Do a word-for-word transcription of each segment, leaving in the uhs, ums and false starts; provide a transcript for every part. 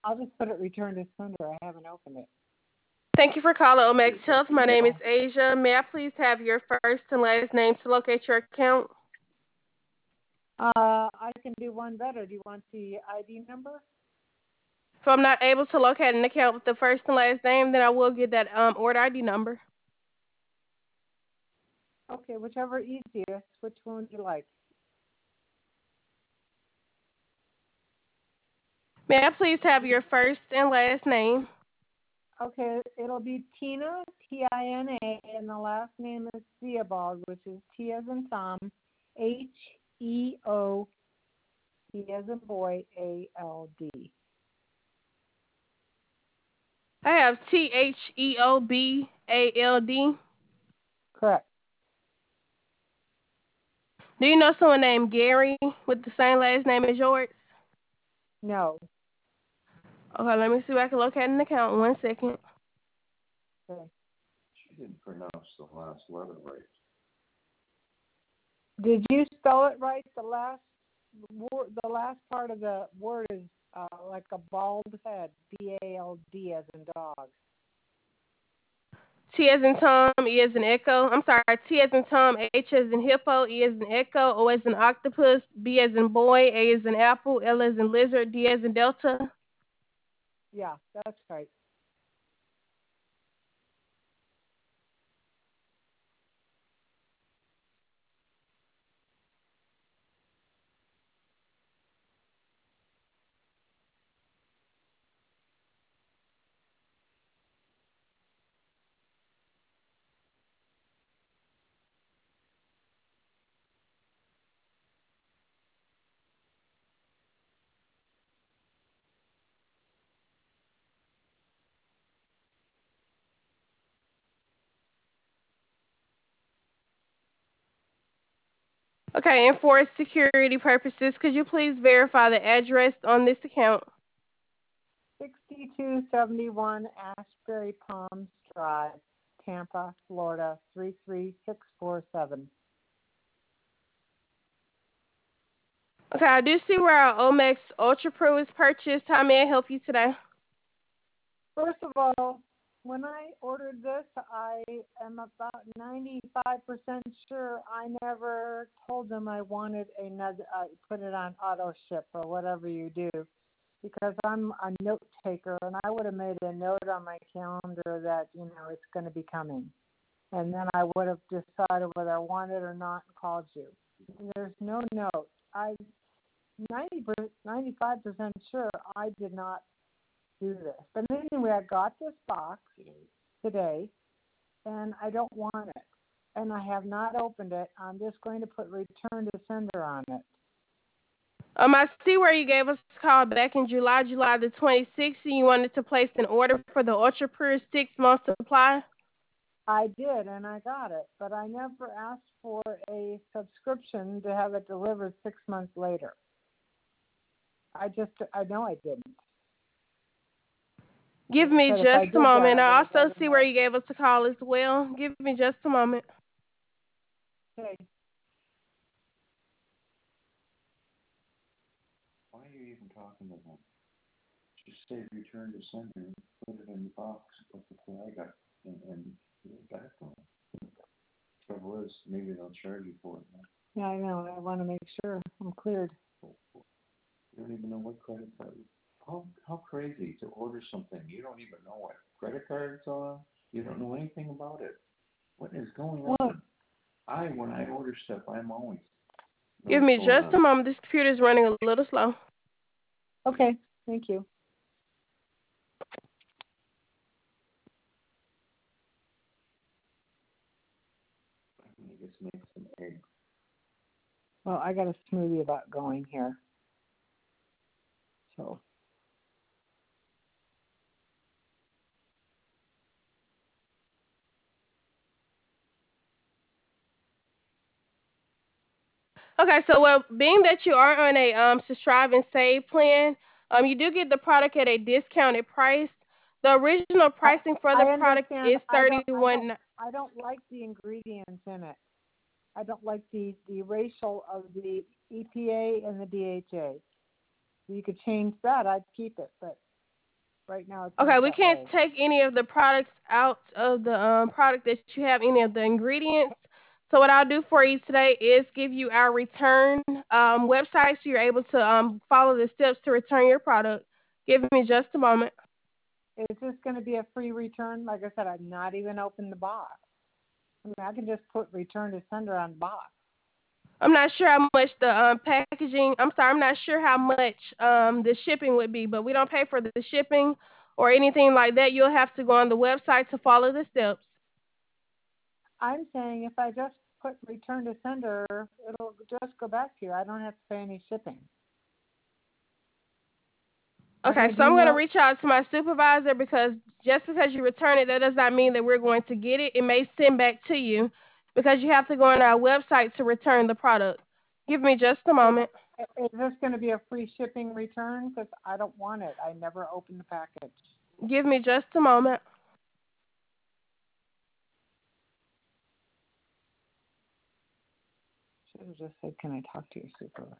I'll just put it return to sender. I haven't opened it. Thank you for calling Omex Health. My name is Asia. May I please have your first and last name to locate your account? Uh, I can do one better. Do you want the I D number? If I'm not able to locate an account with the first and last name, then I will get that um, order I D number. Okay, whichever easiest. Which one would you like? May I please have your first and last name? Okay, it'll be Tina, T I N A, and the last name is Theobald, which is T as in Tom, H E O, T as in boy, A L D. I have T H E O B A L D. Correct. Do you know someone named Gary with the same last name as yours? No. Okay, let me see if I can locate an account. One second. Okay. She didn't pronounce the last letter right. Did you spell it right? The last word, the last part of the word is uh, like a bald head, B A L D as in dog. T as in Tom, E as in Echo. I'm sorry, T as in Tom, H as in Hippo, E as in Echo, O as in Octopus, B as in Boy, A as in Apple, L as in Lizard, D as in Delta. Yeah, that's right. Okay, and for security purposes, could you please verify the address on this account? sixty-two seventy-one Ashbury Palms Drive, Tampa, Florida, three three six four seven. Okay, I do see where our Omex Ultra Pro is purchased. How may I help you today? First of all, when I ordered this, I am about ninety-five percent sure I never told them I wanted another, uh, put it on auto ship or whatever you do, because I'm a note taker and I would have made a note on my calendar that, you know, it's going to be coming. And then I would have decided whether I wanted it or not and called you. There's no note. I'm ninety, ninety-five percent sure I did not do this. But anyway, I got this box today, and I don't want it. And I have not opened it. I'm just going to put return to sender on it. Um, I see where you gave us a call back in July, July the twenty-sixth, and you wanted to place an order for the Ultra Pure six month supply. I did, and I got it, but I never asked for a subscription to have it delivered six months later. I just, I know I didn't. Give me But if I just a did that, moment. I I would have also let her see where know. you gave us a call as well. Give me just a moment. Okay. Why are you even talking to them? Just say return to sender, put it in the box, put the flag up, and, and give it back to them. Trouble is, maybe they'll charge you for it now. Yeah, I know. I want to make sure I'm cleared. You don't even know what credit card. How how crazy to order something you don't even know what credit card it's on. You don't know anything about it. What is going What? on? I when I order stuff, I'm always know Give what's me going just a on. moment. This computer is running a little slow. Okay. Thank you. Let me just make some eggs. Well, I got a smoothie about going here. So. Okay, so well, being that you are on a um, subscribe and save plan, um, you do get the product at a discounted price. The original I pricing for the I product understand. is I don't I don't thirty-one. I don't like the ingredients in it. I don't like the the ratio of the E P A and the D H A. You could change that. I'd keep it, but Right now it's Okay, not we that can't way. take any of the products out of the um, product that you have, any of the ingredients. So what I'll do for you today is give you our return um, website so you're able to um, follow the steps to return your product. Give me just a moment. Is this going to be a free return? Like I said, I've not even opened the box. I mean, I can just put return to sender on box. I'm not sure how much the um, packaging, I'm sorry, I'm not sure how much um, the shipping would be, but we don't pay for the shipping or anything like that. You'll have to go on the website to follow the steps. I'm saying if I just put return to sender, it'll just go back to you. I don't have to pay any shipping. I Okay, mean, so do I'm you going to know? reach out to my supervisor because just because you return it, that does not mean that we're going to get it. It may send back to you because you have to go on our website to return the product. Give me just a moment. Is this going to be a free shipping return? Because I don't want it. I never opened the package. Give me just a moment. Should have just said, can I talk to your supervisor?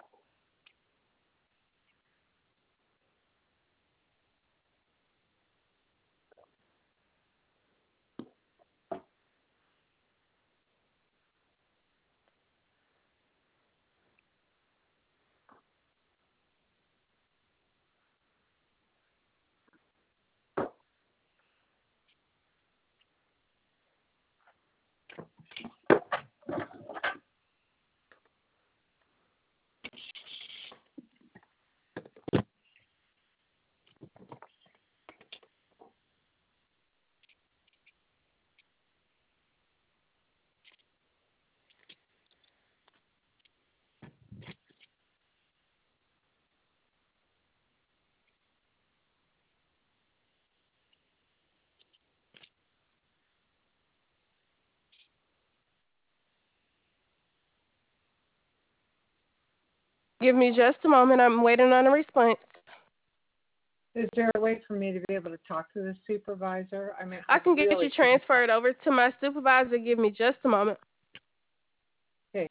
Give me just a moment. I'm waiting on a response. Is there a way for me to be able to talk to the supervisor? I mean, I I can get really you transferred over to my supervisor. Give me just a moment. Okay.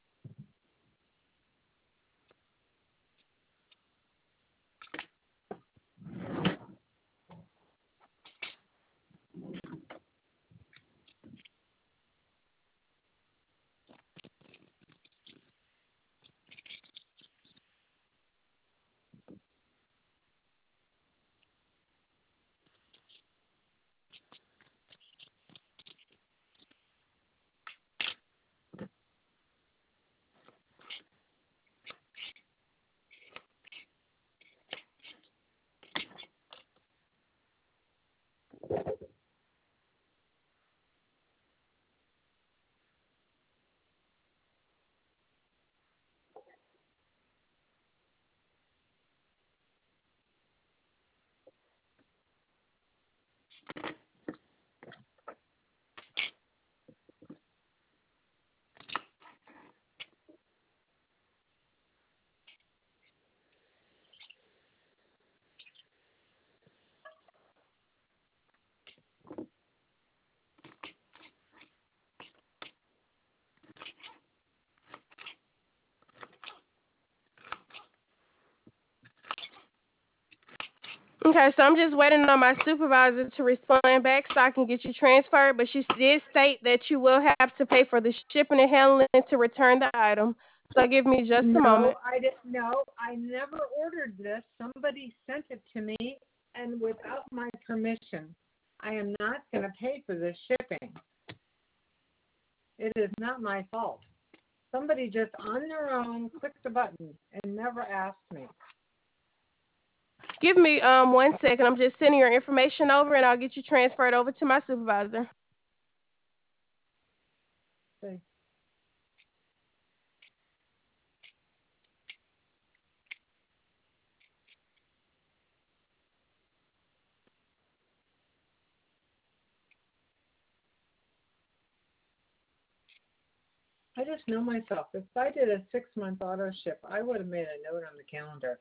Okay, so I'm just waiting on my supervisor to respond back so I can get you transferred. But she did state that you will have to pay for the shipping and handling to return the item. So give me just a moment. No, I didn't. No, I never ordered this. Somebody sent it to me, and without my permission, I am not going to pay for this shipping. It is not my fault. Somebody just on their own clicked the button and never asked me. Give me um one second. I'm just sending your information over, and I'll get you transferred over to my supervisor. See. I just know myself. If I did a six-month auto ship, I would have made a note on the calendar.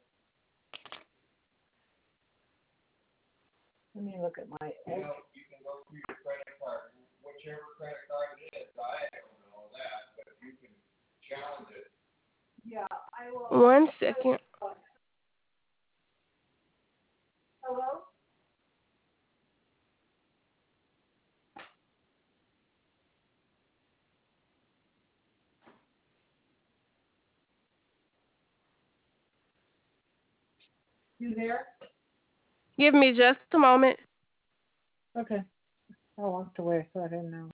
Let me look at my. You know, you can go through your credit card, whichever credit card it is. I don't know that, but you can challenge it. Yeah, I will. One second. Hello? You there? Give me just a moment. Okay. I walked away, so I didn't know.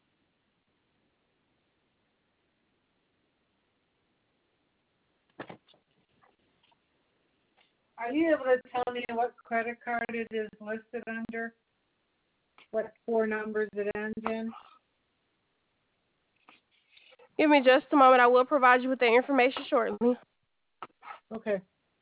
Are you able to tell me what credit card it is listed under? What four numbers it ends in? Give me just a moment. I will provide you with the information shortly. Okay.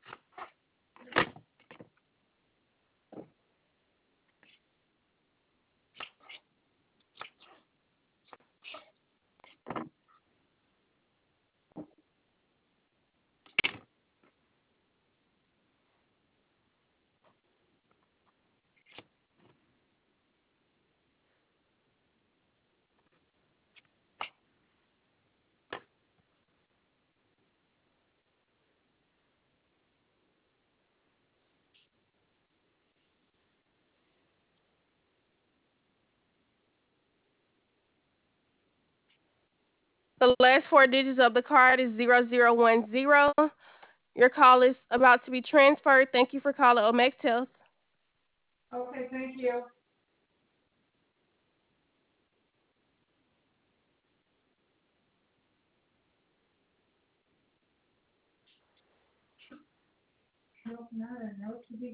The last four digits of the card is zero zero one zero. Your call is about to be transferred. Thank you for calling Omex Health. Okay, thank you. Nope, not a note to be